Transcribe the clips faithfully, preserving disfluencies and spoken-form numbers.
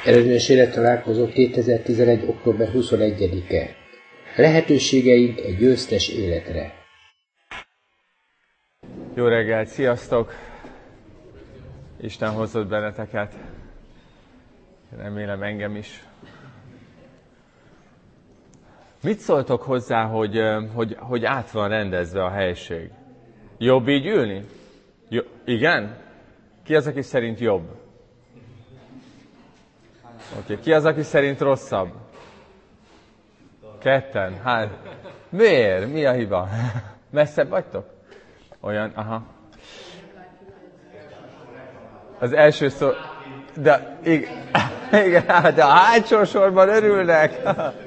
Eredményes élettalálkozó kétezer-tizenegy. október huszonegyedike. Lehetőségeink egy győztes életre. Jó reggelt, sziasztok! Isten hozott benneteket. Remélem engem is. Mit szóltok hozzá, hogy, hogy, hogy át van rendezve a helység? Jobb így ülni? Jó, igen? Ki az, aki szerint jobb? Oké, okay. Ki az, aki szerint rosszabb? Ketten? Hát, miért? Mi a hiba? Messzebb vagytok? Olyan, aha. Az első szó... De, igen, igen, de a hátsó sorban örülnek.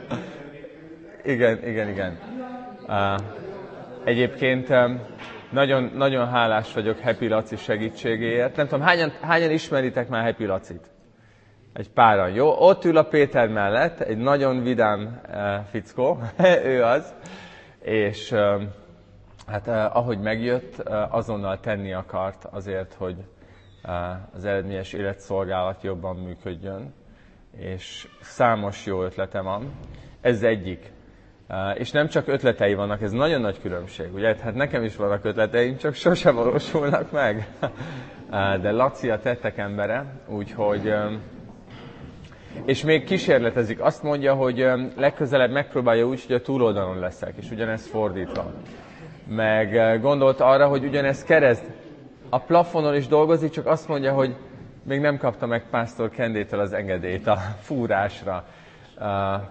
Igen, igen, igen. Uh, egyébként um, nagyon, nagyon hálás vagyok Happy Laci segítségéért. Nem tudom, hányan, hányan ismeritek már Happy Lacit? Egy páran, jó? Ott ül a Péter mellett, egy nagyon vidám uh, fickó, ő az. És uh, hát uh, ahogy megjött, uh, azonnal tenni akart azért, hogy uh, az eredményes életszolgálat jobban működjön. És számos jó ötletem van. Ez egyik. Uh, és nem csak ötletei vannak, ez nagyon nagy különbség, ugye? Hát nekem is vannak ötleteim, csak sosem valósulnak meg. uh, de Laci a tettek embere, úgyhogy... Um, és még kísérletezik. Azt mondja, hogy um, legközelebb megpróbálja úgy, hogy a túloldalon leszek, és ugyanez fordítva. Meg uh, gondolt arra, hogy ugyanez kereszt. A plafonon is dolgozik, csak azt mondja, hogy még nem kapta meg Pásztor Kendétől az engedélyt a fúrásra. Uh,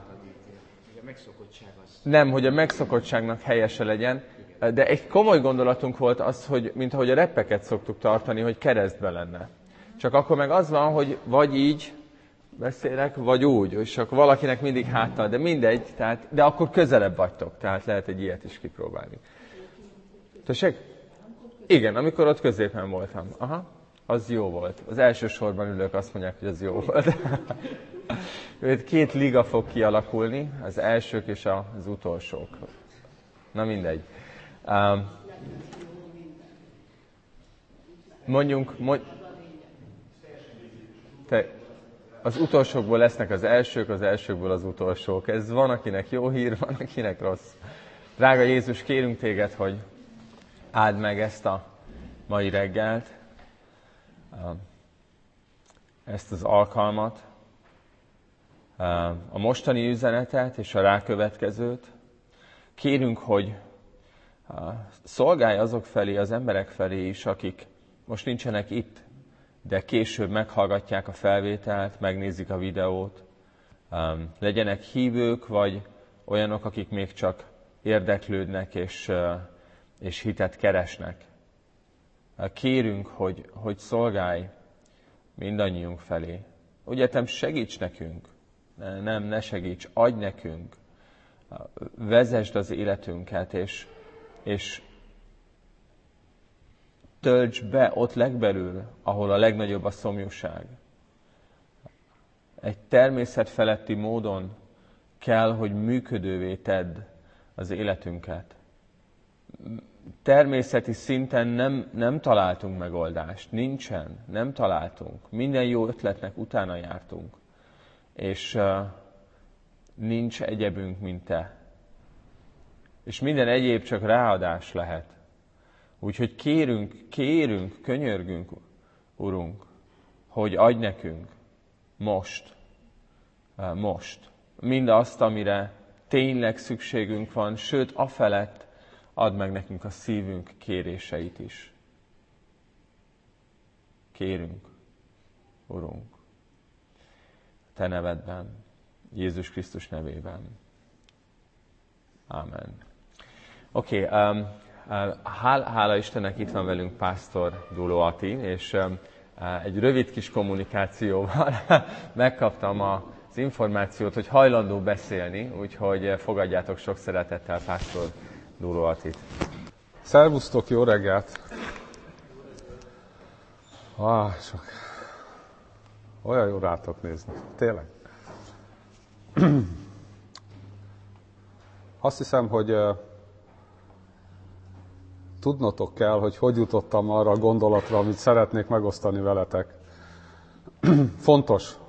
Nem, hogy a megszokottságnak helyese legyen, de egy komoly gondolatunk volt az, hogy mint ahogy a reppeket szoktuk tartani, hogy keresztbe lenne. Csak akkor meg az van, hogy vagy így beszélek, vagy úgy, és akkor valakinek mindig háttal, de mindegy, tehát, de akkor közelebb vagytok, tehát lehet egy ilyet is kipróbálni. Tessék? Igen, amikor ott középen voltam. Aha, az jó volt. Az első sorban ülők azt mondják, hogy az jó volt. Két liga fog kialakulni, az elsők és az utolsók. Na mindegy. Um, mondjunk, mond, te, az utolsókból lesznek az elsők, az elsőkből az utolsók. Ez van, akinek jó hír, van, akinek rossz. Drága Jézus, kérünk téged, hogy áld meg ezt a mai reggelt, ezt az alkalmat, a mostani üzenetet és a rákövetkezőt. Kérünk, hogy szolgálj azok felé, az emberek felé is, akik most nincsenek itt, de később meghallgatják a felvételt, megnézik a videót. Legyenek hívők, vagy olyanok, akik még csak érdeklődnek és, és hitet keresnek. Kérünk, hogy, hogy szolgálj mindannyiunk felé. Ugyatem, segíts nekünk. Nem, ne segíts, adj nekünk, vezesd az életünket, és, és tölts be ott legbelül, ahol a legnagyobb a szomjúság. Egy természetfeletti módon kell, hogy működővé tedd az életünket. Természeti szinten nem, nem találtunk megoldást, nincsen, nem találtunk. Minden jó ötletnek utána jártunk. És uh, nincs egyebünk, mint te. És minden egyéb csak ráadás lehet. Úgyhogy kérünk, kérünk, könyörgünk, Urunk, hogy adj nekünk most, uh, most mindazt, amire tényleg szükségünk van, sőt, afelett add meg nekünk a szívünk kéréseit is. Kérünk, Urunk. Te nevedben, Jézus Krisztus nevében. Ámen. Oké, okay, um, uh, hála, hála Istennek itt van velünk Pásztor Duló Ati, és um, uh, egy rövid kis kommunikációval megkaptam az információt, hogy hajlandó beszélni, úgyhogy fogadjátok sok szeretettel Pásztor Duló Atit. Szervusztok, jó reggelt! Ah, sok... Olyan jó rátok nézni. Tényleg. Azt hiszem, hogy uh, tudnotok kell, hogy hogy jutottam arra a gondolatra, amit szeretnék megosztani veletek. Fontos,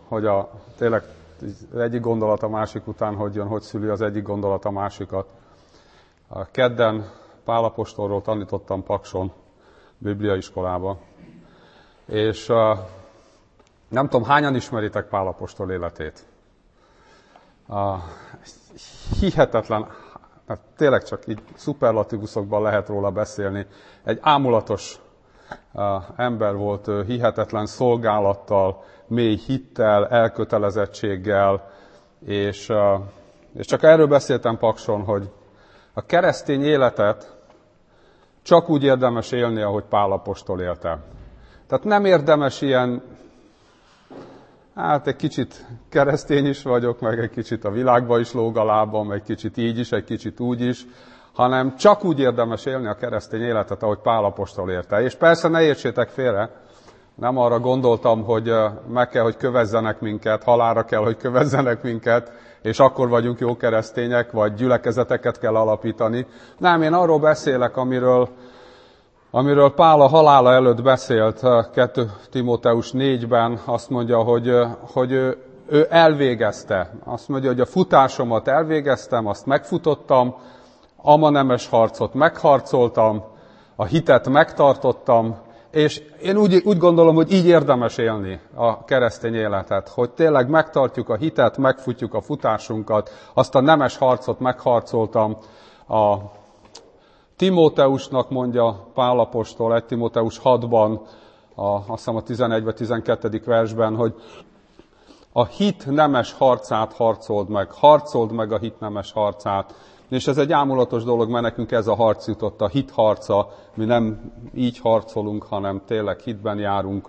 hogy a, tényleg az egyik gondolat a másik után hogy jön, hogy szüli az egyik gondolat a másikat. A kedden Pál apostolról tanítottam Pakson, bibliaiskolába, és uh, nem tudom, hányan ismeritek Pál apostol életét. Uh, hihetetlen, hát tényleg csak így szuperlatívuszokban lehet róla beszélni. Egy ámulatos uh, ember volt, uh, hihetetlen szolgálattal, mély hittel, elkötelezettséggel, és, uh, és csak erről beszéltem Pakson, hogy a keresztény életet csak úgy érdemes élni, ahogy Pál apostol élte. Tehát nem érdemes ilyen, hát egy kicsit keresztény is vagyok, meg egy kicsit a világba is lóg a lábam, egy kicsit így is, egy kicsit úgy is, hanem csak úgy érdemes élni a keresztény életet, ahogy Pál apostol élte. És persze ne értsétek félre, nem arra gondoltam, hogy meg kell, hogy kövezzenek minket, halálra kell, hogy kövezzenek minket, és akkor vagyunk jó keresztények, vagy gyülekezeteket kell alapítani. Nem, én arról beszélek, amiről, amiről Pál a halála előtt beszélt, kettő Timóteus négyben azt mondja, hogy, hogy ő, ő elvégezte. Azt mondja, hogy a futásomat elvégeztem, azt megfutottam, ama nemes harcot megharcoltam, a hitet megtartottam, és én úgy, úgy gondolom, hogy így érdemes élni a keresztény életet, hogy tényleg megtartjuk a hitet, megfutjuk a futásunkat, azt a nemes harcot megharcoltam. A Timóteusnak mondja Pál apostol, egy Timóteus hatban, a, azt hiszem a tizenegy vagy tizenkettedik versben, hogy a hit nemes harcát harcold meg, harcold meg a hit nemes harcát. És ez egy ámulatos dolog, mert nekünk ez a harc jutott, a hit harca. Mi nem így harcolunk, hanem tényleg hitben járunk.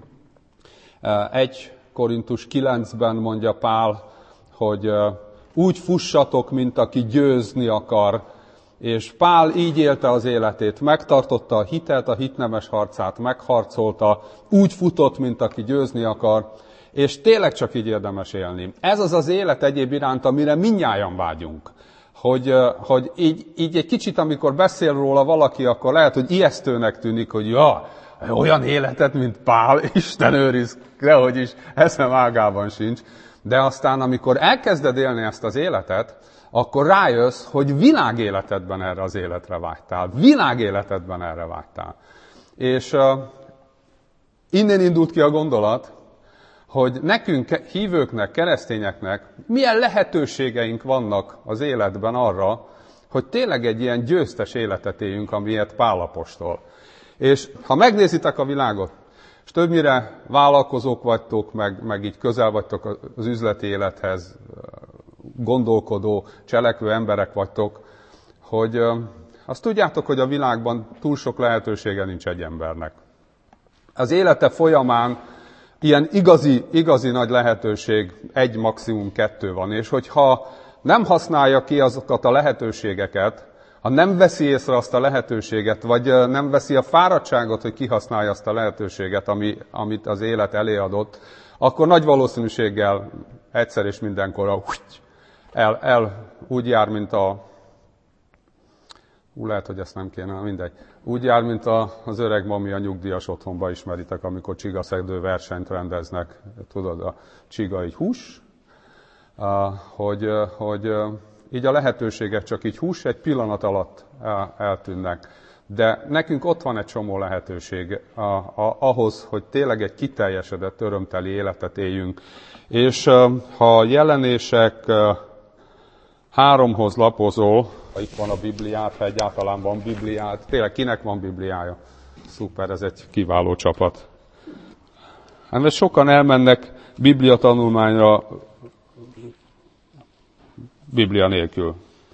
egy Korintus kilencben mondja Pál, hogy úgy fussatok, mint aki győzni akar. És Pál így élte az életét, megtartotta a hitet, a hitnemes harcát megharcolta, úgy futott, mint aki győzni akar, és tényleg csak így érdemes élni. Ez az az élet egyéb iránt, amire mindnyájan vágyunk. Hogy, hogy így, így egy kicsit, amikor beszél róla valaki, akkor lehet, hogy ijesztőnek tűnik, hogy ja, olyan életet, mint Pál, Isten őriz, dehogy is, eszem ágában sincs. De aztán, amikor elkezded élni ezt az életet, akkor rájössz, hogy világéletedben erre az életre vágytál. Világéletedben erre vágytál. És uh, innen indult ki a gondolat, hogy nekünk, hívőknek, keresztényeknek milyen lehetőségeink vannak az életben arra, hogy tényleg egy ilyen győztes életet éljünk, amilyet Pál apostol. És ha megnézitek a világot, és többnyire vállalkozók vagytok, meg, meg így közel vagytok az üzleti élethez, gondolkodó, cselekvő emberek vagytok, hogy azt tudjátok, hogy a világban túl sok lehetősége nincs egy embernek. Az élete folyamán ilyen igazi, igazi nagy lehetőség, egy, maximum kettő van, és hogyha nem használja ki azokat a lehetőségeket, ha nem veszi észre azt a lehetőséget, vagy nem veszi a fáradtságot, hogy kihasználja azt a lehetőséget, ami, amit az élet elé adott, akkor nagy valószínűséggel egyszer és mindenkorra el, el úgy jár, mint a... Ú, lehet, hogy ezt nem kéne, mindegy. Úgy jár, mint a, az öreg mami a nyugdíjas otthonba, ismeritek, amikor csigaszegdő versenyt rendeznek. Tudod, a csiga így hús, hogy, hogy így a lehetőségek csak így hús, egy pillanat alatt el, eltűnnek. De nekünk ott van egy csomó lehetőség a, a, ahhoz, hogy tényleg egy kiteljesedett, örömteli életet éljünk. És ha a Jelenések háromhoz lapozol, itt van a Bibliát, ha egyáltalán van Bibliát. Tényleg, kinek van Bibliája? Szuper, ez egy kiváló csapat. Hát mert sokan elmennek Biblia tanulmányra Biblia nélkül.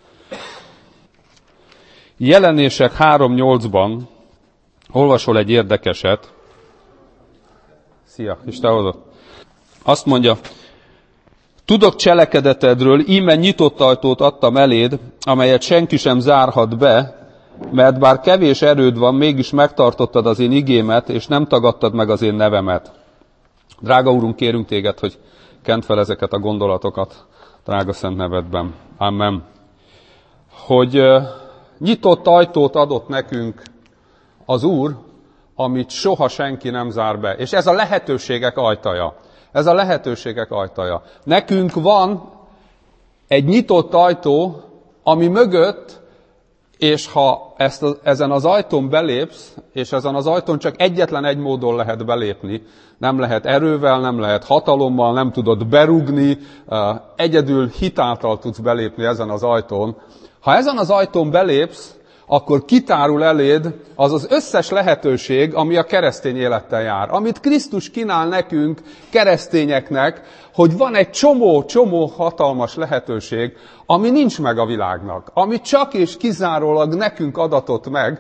Jelenések három nyolcban olvasol egy érdekeset. Szia, Isten hozott. Azt mondja, tudok cselekedetedről, íme nyitott ajtót adtam eléd, amelyet senki sem zárhat be, mert bár kevés erőd van, mégis megtartottad az én igémet, és nem tagadtad meg az én nevemet. Drága Úrunk, kérünk téged, hogy kent fel ezeket a gondolatokat, drága szent nevedben. Amen. Hogy uh, nyitott ajtót adott nekünk az Úr, amit soha senki nem zár be. És ez a lehetőségek ajtaja. Ez a lehetőségek ajtaja. Nekünk van egy nyitott ajtó, ami mögött, és ha ezt a, ezen az ajtón belépsz, és ezen az ajtón csak egyetlen egy módon lehet belépni, nem lehet erővel, nem lehet hatalommal, nem tudod berúgni, egyedül hitáltal tudsz belépni ezen az ajtón. Ha ezen az ajtón belépsz, akkor kitárul eléd az az összes lehetőség, ami a keresztény élettel jár. Amit Krisztus kínál nekünk, keresztényeknek, hogy van egy csomó-csomó hatalmas lehetőség, ami nincs meg a világnak, ami csak és kizárólag nekünk adatott meg.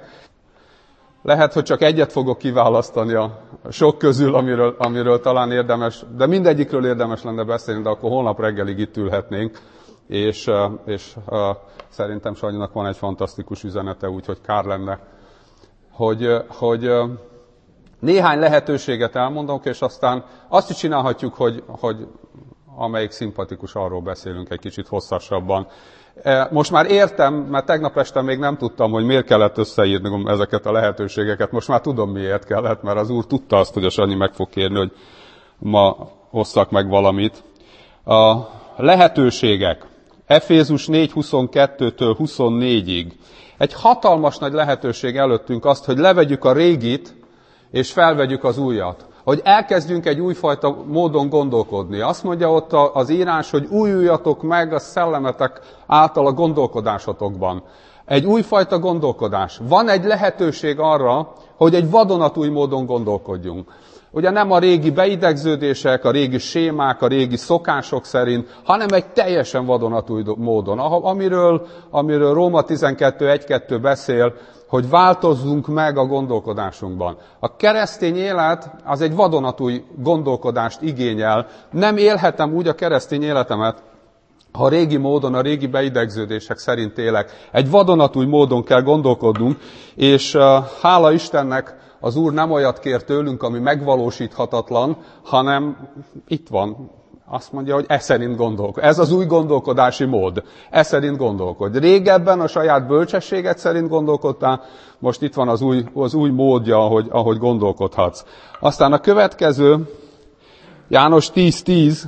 Lehet, hogy csak egyet fogok kiválasztani a sok közül, amiről, amiről talán érdemes, de mindegyikről érdemes lenne beszélni, de akkor holnap reggelig itt ülhetnénk. És, és uh, szerintem Sanyinak van egy fantasztikus üzenete, úgyhogy kár lenne, hogy, hogy uh, néhány lehetőséget elmondunk, és aztán azt is csinálhatjuk, hogy, hogy amelyik szimpatikus, arról beszélünk egy kicsit hosszasabban. Most már értem, mert tegnap este még nem tudtam, hogy miért kellett összeírnom ezeket a lehetőségeket. Most már tudom, miért kellett, mert az Úr tudta azt, hogy a Sanyi meg fog kérni, hogy ma osszak meg valamit. A lehetőségek. Efézus négy huszonkettőtől huszonnégyig. Egy hatalmas nagy lehetőség előttünk azt, hogy levegyük a régit, és felvegyük az újat. Hogy elkezdjünk egy újfajta módon gondolkodni. Azt mondja ott az írás, hogy újuljatok meg a szellemetek által a gondolkodásotokban. Egy újfajta gondolkodás. Van egy lehetőség arra, hogy egy vadonatúj módon gondolkodjunk. Ugye nem a régi beidegződések, a régi sémák, a régi szokások szerint, hanem egy teljesen vadonatúj módon. Amiről, amiről Róma tizenkettő egy kettő beszél, hogy változzunk meg a gondolkodásunkban. A keresztény élet az egy vadonatúj gondolkodást igényel. Nem élhetem úgy a keresztény életemet, ha a régi módon, a régi beidegződések szerint élek. Egy vadonatúj módon kell gondolkodnunk, és uh, hála Istennek, az Úr nem olyat kér tőlünk, ami megvalósíthatatlan, hanem itt van. Azt mondja, hogy e szerint gondolkodj. Ez az új gondolkodási mód. E szerint gondolkodj. Régebben a saját bölcsességet szerint gondolkodtál, most itt van az új, az új módja, ahogy, ahogy gondolkodhatsz. Aztán a következő, János tíz tíz,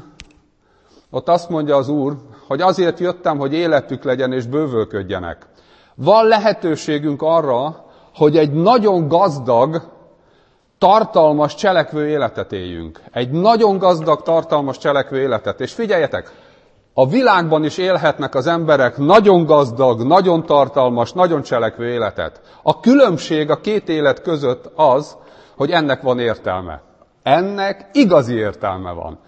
ott azt mondja az Úr, hogy azért jöttem, hogy életük legyen és bővölködjenek. Van lehetőségünk arra, hogy egy nagyon gazdag, tartalmas cselekvő életet éljünk. Egy nagyon gazdag, tartalmas cselekvő életet. És figyeljetek, a világban is élhetnek az emberek nagyon gazdag, nagyon tartalmas, nagyon cselekvő életet. A különbség a két élet között az, hogy ennek van értelme. Ennek igazi értelme van.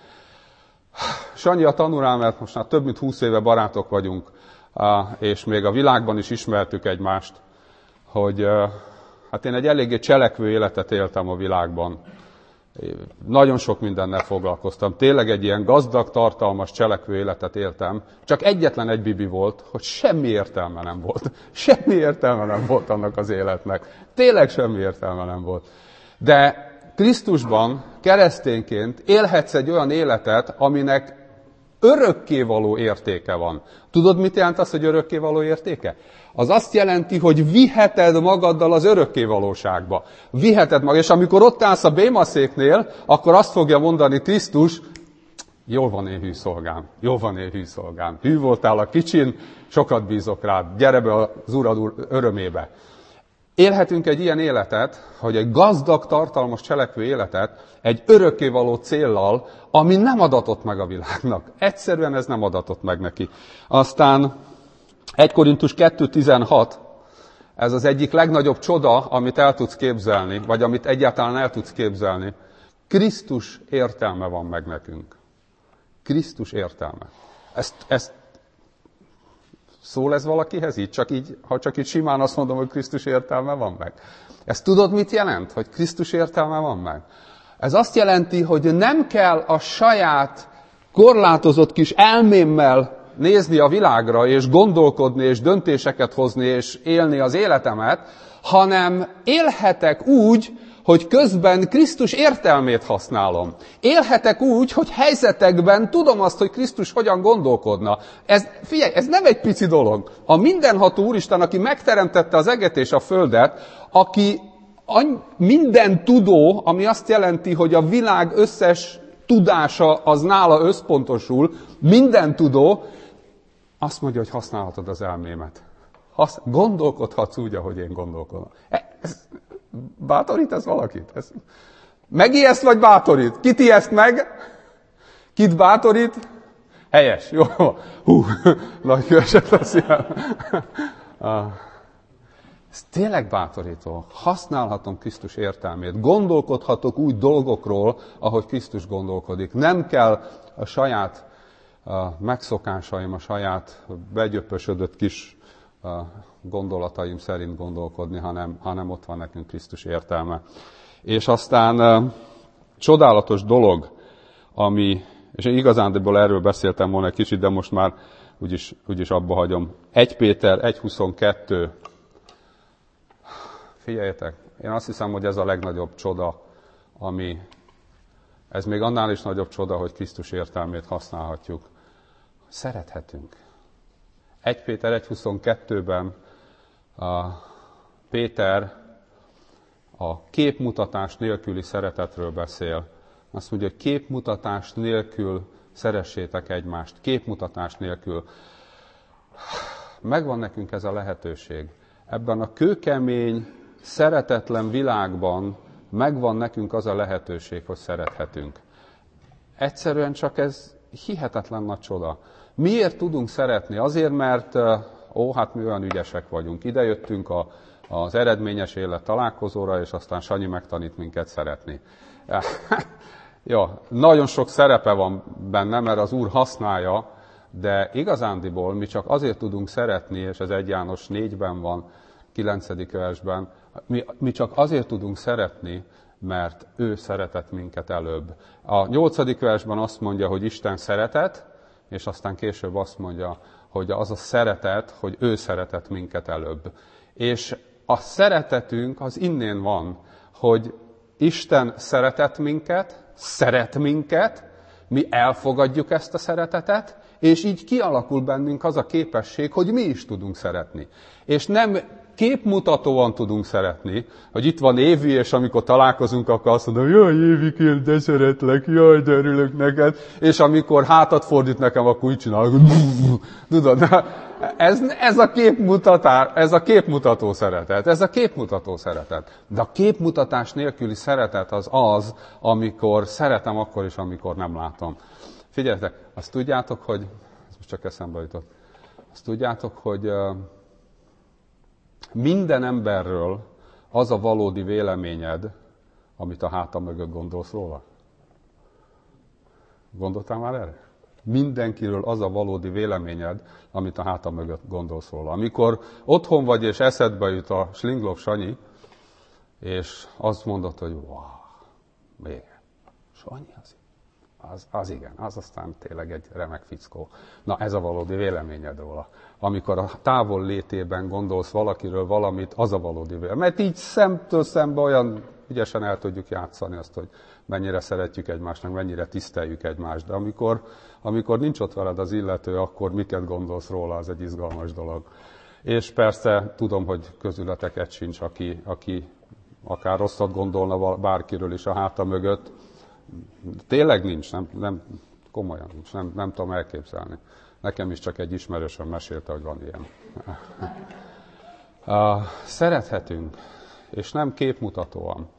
Sanyi a tanulám, mert most már több mint húsz éve barátok vagyunk, és még a világban is ismertük egymást, hogy hát én egy eléggé cselekvő életet éltem a világban. Nagyon sok mindennel foglalkoztam. Tényleg egy ilyen gazdag, tartalmas, cselekvő életet éltem. Csak egyetlen egy bibi volt, hogy semmi értelme nem volt. Semmi értelme nem volt annak az életnek. Tényleg semmi értelme nem volt. De Krisztusban, keresztényként élhetsz egy olyan életet, aminek örökkévaló értéke van. Tudod, mit jelent az, hogy örökkévaló értéke? Az azt jelenti, hogy viheted magaddal az örökkévalóságba. Viheted magad, és amikor ott állsz a bémaszéknél, akkor azt fogja mondani Krisztus, jól van én hű szolgám, jól van én hű szolgám. Hű voltál a kicsin, sokat bízok rád, gyere be az Urad örömébe. Élhetünk egy ilyen életet, hogy egy gazdag, tartalmas cselekvő életet, egy örökkévaló céllal, ami nem adatott meg a világnak. Egyszerűen ez nem adatott meg neki. Aztán egy Korintus kettő tizenhat, ez az egyik legnagyobb csoda, amit el tudsz képzelni, vagy amit egyáltalán el tudsz képzelni. Krisztus értelme van meg nekünk. Krisztus értelme. Ezt, ezt szól ez valakihez így? Csak így? Ha csak így simán azt mondom, hogy Krisztus értelme van meg. Ezt tudod, mit jelent, hogy Krisztus értelme van meg? Ez azt jelenti, hogy nem kell a saját korlátozott kis elmémmel nézni a világra, és gondolkodni, és döntéseket hozni, és élni az életemet, hanem élhetek úgy, hogy közben Krisztus értelmét használom. Élhetek úgy, hogy helyzetekben tudom azt, hogy Krisztus hogyan gondolkodna. Ez, figyelj, ez nem egy pici dolog. A mindenható Úristen, aki megteremtette az eget és a földet, aki minden tudó, ami azt jelenti, hogy a világ összes tudása az nála összpontosul, minden tudó, azt mondja, hogy használhatod az elmémet. Hasz, gondolkodhatsz úgy, ahogy én gondolkodom. Ez, bátorít ez valakit? Ez, megijeszt vagy bátorít? Kit ijeszt meg? Kit bátorít? Helyes, jó. Hú, nagy hőset lesz ilyen. Ez tényleg bátorító. Használhatom Krisztus értelmét. Gondolkodhatok úgy dolgokról, ahogy Krisztus gondolkodik. Nem kell a saját a megszokásaim, a saját begyöpösödött kis a gondolataim szerint gondolkodni, hanem, hanem ott van nekünk Krisztus értelme. És aztán a, csodálatos dolog, ami, és én igazándiból erről beszéltem volna egy kicsit, de most már úgyis, úgyis abba hagyom. egy Péter egy huszonkettő. Figyeljetek, én azt hiszem, hogy ez a legnagyobb csoda, ami, ez még annál is nagyobb csoda, hogy Krisztus értelmét használhatjuk. Szerethetünk. egy Péter egy huszonkettőben a Péter a képmutatás nélküli szeretetről beszél. Azt mondja, hogy képmutatás nélkül szeressétek egymást. Képmutatás nélkül. Megvan nekünk ez a lehetőség. Ebben a kőkemény, szeretetlen világban megvan nekünk az a lehetőség, hogy szerethetünk. Egyszerűen csak ez hihetetlen nagy csoda. Miért tudunk szeretni? Azért, mert ó, hát mi olyan ügyesek vagyunk. Ide jöttünk a, az eredményes élet találkozóra, és aztán Sanyi megtanít minket szeretni. Jó, nagyon sok szerepe van benne, mert az Úr használja, de igazándiból mi csak azért tudunk szeretni, és ez egy János négyben van, kilencedik versben, mi, mi csak azért tudunk szeretni, mert ő szeretett minket előbb. A nyolcadik versben azt mondja, hogy Isten szeretet, és aztán később azt mondja, hogy az a szeretet, hogy ő szeretett minket előbb. És a szeretetünk az innen van, hogy Isten szeretett minket, szeret minket, mi elfogadjuk ezt a szeretetet, és így kialakul bennünk az a képesség, hogy mi is tudunk szeretni. És nem képmutatóan tudunk szeretni, hogy itt van Évi, és amikor találkozunk, akkor azt mondom, jaj, Évikén, de szeretlek, jaj, de örülök neked, és amikor hátat fordít nekem, akkor úgy csinálok, tudod, ez, ez, a képmutatás, ez a képmutató szeretet, ez a képmutató szeretet. De a képmutatás nélküli szeretet az az, amikor szeretem akkor is, amikor nem látom. Figyeljetek, azt tudjátok, hogy, ez most csak eszembe jutott, azt tudjátok, hogy minden emberről az a valódi véleményed, amit a háta mögött gondolsz róla. Gondoltál már erre? Mindenkiről az a valódi véleményed, amit a háta mögött gondolsz róla. Amikor otthon vagy és eszedbe jut a Slinglov Sanyi, és azt mondod, hogy wow, még Sanyi az, az, az igen, az aztán tényleg egy remek fickó. Na ez a valódi véleményed róla. Amikor a távol létében gondolsz valakiről valamit, az a valódi vélemény. Mert így szemtől szembe olyan ügyesen el tudjuk játszani azt, hogy mennyire szeretjük egymásnak, mennyire tiszteljük egymást. De amikor, amikor nincs ott veled az illető, akkor miket gondolsz róla, az egy izgalmas dolog. És persze tudom, hogy közületek egy sincs, aki, aki akár rosszat gondolna bárkiről is a háta mögött. Tényleg nincs, nem, nem komolyan nincs, nem, nem tudom elképzelni. Nekem is csak egy ismerősöm mesélte, hogy van ilyen. Uh, szerethetünk, és nem képmutatóan.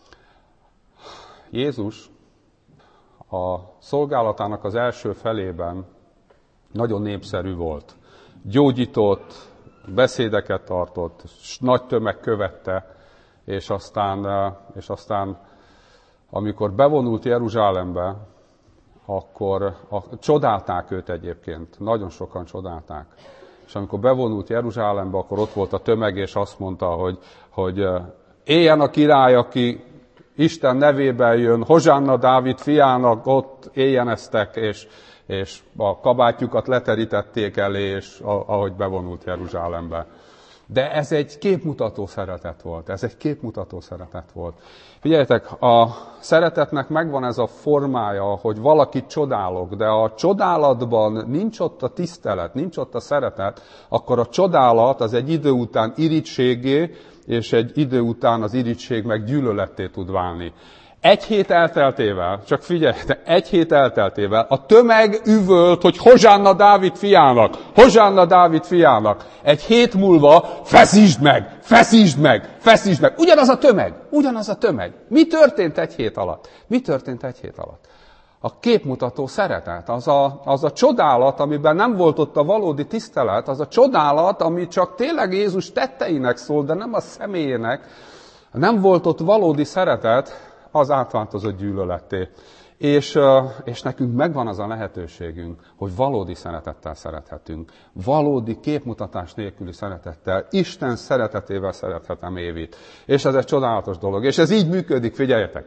Jézus a szolgálatának az első felében nagyon népszerű volt. Gyógyított, beszédeket tartott, nagy tömeg követte, és aztán, és aztán amikor bevonult Jeruzsálembe, akkor a, csodálták őt egyébként, nagyon sokan csodálták. És amikor bevonult Jeruzsálembe, akkor ott volt a tömeg, és azt mondta, hogy, hogy éljen a király, aki Isten nevében jön, Hozsánna Dávid fiának, ott éljeneztek, és, és a kabátjukat leterítették elé, és ahogy bevonult Jeruzsálembe. De ez egy képmutató szeretet volt, ez egy képmutató szeretet volt. Figyeljetek, a szeretetnek megvan ez a formája, hogy valakit csodálok, de a csodálatban nincs ott a tisztelet, nincs ott a szeretet, akkor a csodálat az egy idő után irítségé, és egy idő után az irigység meg gyűlöletté tud válni. egy hét elteltével, csak figyeljetek, egy hét elteltével a tömeg üvölt, hogy Hozsánna Dávid fiának, Hozsánna Dávid fiának. Egy hét múlva feszítsd meg, feszítsd meg, feszítsd meg. Ugyanaz a tömeg, ugyanaz a tömeg. Mi történt egy hét alatt? Mi történt egy hét alatt? A képmutató szeretet, az a, az a csodálat, amiben nem volt ott a valódi tisztelet, az a csodálat, ami csak tényleg Jézus tetteinek szól, de nem a személyének, nem volt ott valódi szeretet, az átváltozott gyűlöletté. És, és nekünk megvan az a lehetőségünk, hogy valódi szeretettel szerethetünk. Valódi képmutatás nélküli szeretettel, Isten szeretetével szerethetem Évit. És ez egy csodálatos dolog. És ez így működik, figyeljetek!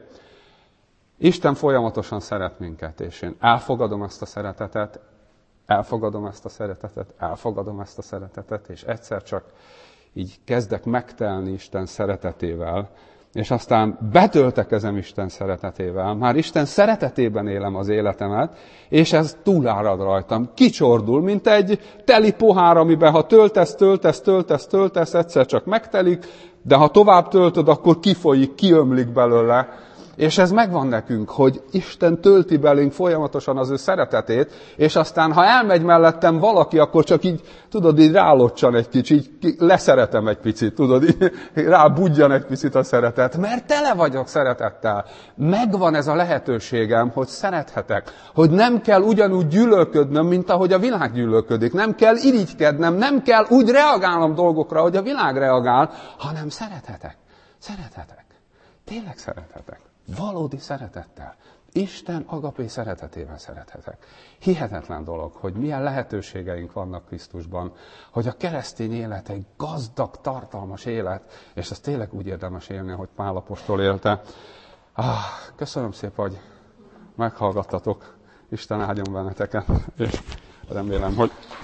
Isten folyamatosan szeret minket, és én elfogadom ezt a szeretetet, elfogadom ezt a szeretetet, elfogadom ezt a szeretetet, és egyszer csak így kezdek megtelni Isten szeretetével, és aztán betöltekezem Isten szeretetével, már Isten szeretetében élem az életemet, és ez túlárad rajtam, kicsordul, mint egy teli pohár, amiben ha töltesz, töltesz, töltesz, töltesz, egyszer csak megtelik, de ha tovább töltöd, akkor kifolyik, kiömlik belőle. És ez megvan nekünk, hogy Isten tölti belénk folyamatosan az ő szeretetét, és aztán, ha elmegy mellettem valaki, akkor csak így, tudod, így rálocsan egy kicsit, így leszeretem egy picit, tudod, így rábudjan egy picit a szeretet, mert tele vagyok szeretettel. Megvan ez a lehetőségem, hogy szerethetek, hogy nem kell ugyanúgy gyűlölködnöm, mint ahogy a világ gyűlölködik, nem kell irigykednem, nem kell úgy reagálnom dolgokra, hogy a világ reagál, hanem szerethetek, szerethetek, tényleg szerethetek. Valódi szeretettel. Isten agapé szeretetével szerethetek. Hihetetlen dolog, hogy milyen lehetőségeink vannak Krisztusban, hogy a keresztény élet egy gazdag, tartalmas élet, és ezt tényleg úgy érdemes élni, ahogy Pál apostol élte. Ah, köszönöm szépen, hogy meghallgattatok. Isten áldjon benneteket, és remélem, hogy